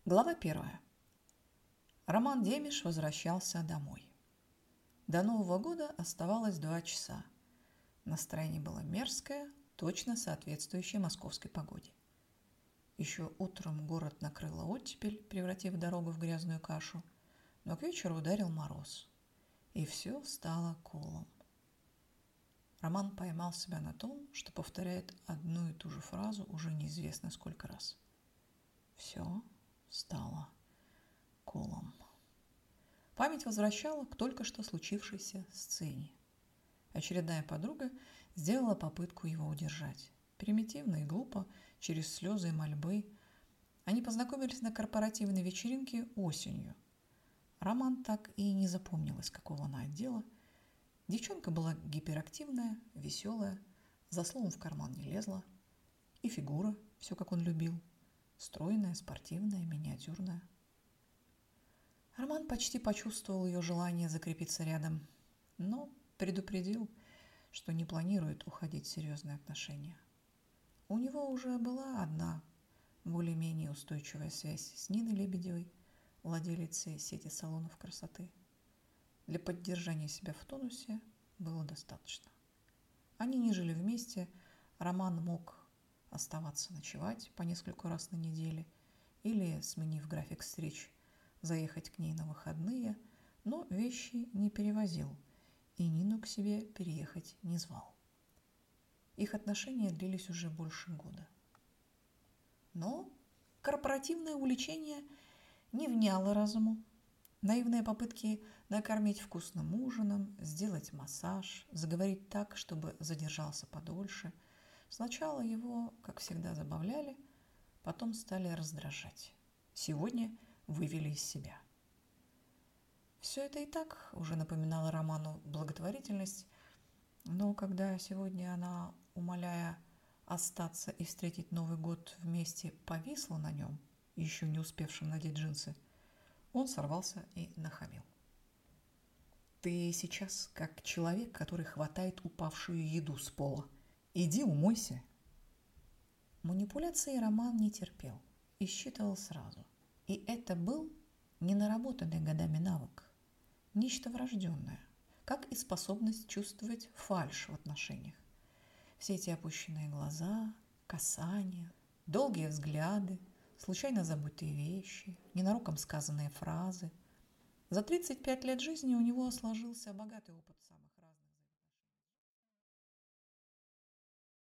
Глава 1. Роман Демиш возвращался домой. До Нового года оставалось 2 часа. Настроение было мерзкое, точно соответствующее московской погоде. Еще утром город накрыла оттепель, превратив дорогу в грязную кашу, но к вечеру ударил мороз, и все стало колом. Роман поймал себя на том, что повторяет одну и ту же фразу уже неизвестно сколько раз. Все стало колом. Память возвращала к только что случившейся сцене. Очередная подруга сделала попытку его удержать. Примитивно и глупо, через слезы и мольбы. Они познакомились на корпоративной вечеринке осенью. Роман так и не запомнил, из какого она отдела. Девчонка была гиперактивная, веселая, за словом в карман не лезла. И фигура, все как он любил, стройная, спортивная, миниатюрная. Роман почти почувствовал ее желание закрепиться рядом, но предупредил, что не планирует уходить в серьезные отношения. У него уже была одна более-менее устойчивая связь с Ниной Лебедевой, владелицей сети салонов красоты. Для поддержания себя в тонусе было достаточно. Они не жили вместе, Роман мог оставаться ночевать по несколько раз на неделе или, сменив график встреч, заехать к ней на выходные, но вещи не перевозил и Нину к себе переехать не звал. Их отношения длились уже больше года. Но корпоративное увлечение не вняло разуму. Наивные попытки накормить вкусным ужином, сделать массаж, заговорить так, чтобы задержался подольше, сначала его, как всегда, забавляли, потом стали раздражать. Сегодня вывели из себя. Все это и так уже напоминало Роману благотворительность, но когда сегодня она, умоляя остаться и встретить Новый год вместе, повисла на нем, еще не успевшим надеть джинсы, он сорвался и нахамил. «Ты сейчас как человек, который хватает упавшую еду с пола. Иди умойся». Манипуляции Роман не терпел и считывал сразу. И это был ненаработанный годами навык, нечто врожденное, как и способность чувствовать фальшь в отношениях. Все эти опущенные глаза, касания, долгие взгляды, случайно забытые вещи, ненароком сказанные фразы. За 35 лет жизни у него сложился богатый опыт самого.